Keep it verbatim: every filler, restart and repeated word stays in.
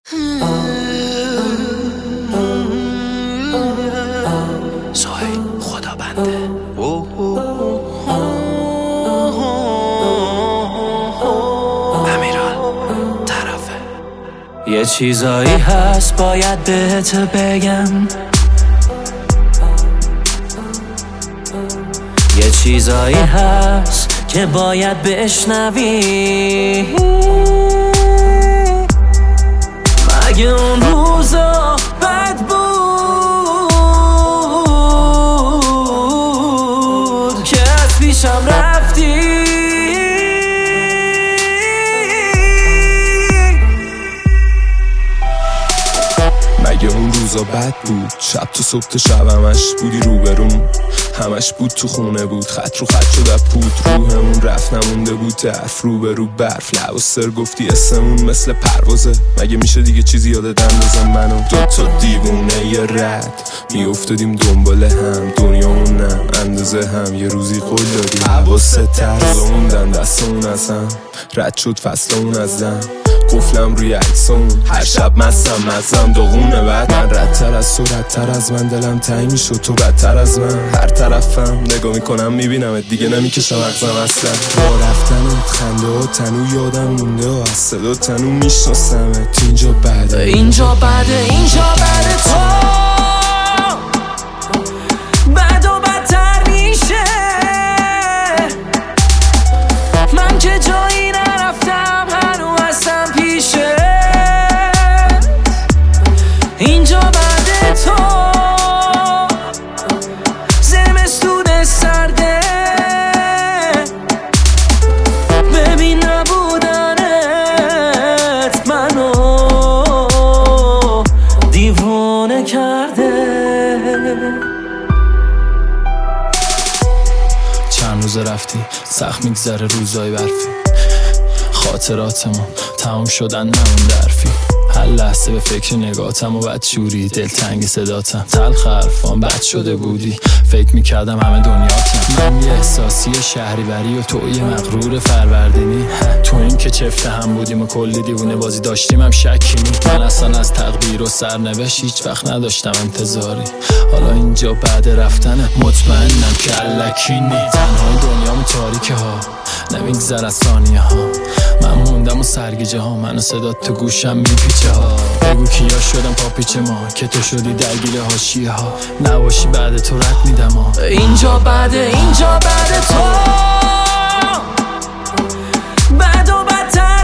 سوهیل خدا بنده امیران طرفه. یه چیزایی هست باید بهت بگم، یه چیزایی هست که باید بشنوی. مگه اون روزا بد بود که از پیشم رفتی؟ مگه اون روزا بد بود؟ شب تو صبح تا شب همش بودی روبروم، همش بود تو خونه بود، خط رو خط شد پود، روحمون رفت نمونده بود طرف رو به رو برف، لب و سر گفتی اسمون مثل پروازه. مگه میشه دیگه چیزی یادت اندازم منو دوتا دیوونه یه رد میافتادیم دنبال هم، دنیامون نه اندازه هم، یه روزی قول دادیم حواست تر موندن دستمون از هم، رد شد فصلمون از دم، قفلم روی عکسمون، هر شب مستم مزم داغونه. بعد من ردتر از تو ردتر از من، دلم تنگ میشد تو بدتر از من، هر طرفم نگاه میکنم میبینم دیگه نمیکشم مغزم اصلا. با رفتنت خنده ها تنو یادم مونده و از صدا تنو میشناسمت. اینجا بعده اینجا بعده اینجا بعده تو بد و بدتر میشه. من که جایی نرفتم هنو هستم پیشه. اینجا بعده تو زمستون سرده، ببین نبودنت منو دیوانه کرده. چند روز رفتی سخت میگذره روزای برفی، خاطراتمون تموم شدن نمون درفی، هر لحظه به فکر نگاتم و بد شوری، دلتنگ صداتم تلخ حرفام بد شده بودی، فکر میکردم همه دنیاتم. من یه احساسی شهریوری و تو یه مغرور فروردینی، تو این که چفته هم بودیم و کلی دیوونه بازی داشتیم هم شکی نی. من اصلا از تقدیر و سرنوشت هیچ وقت نداشتم انتظاری، حالا اینجا بعد رفتنت مطمئنم که الکی نی. تنهای دنیامو تاریکه ها نمیگذر از ثانیه ها، من موندم و سرگیجه ها، من و صدات تو گوشم میپیچه ها. بگو کیا شدم پاپیچه ما که تو شدی درگیر حاشیه ها، نباشی بعد تو رد میدم ها. اینجا بعده اینجا بعده تو بد و بدتر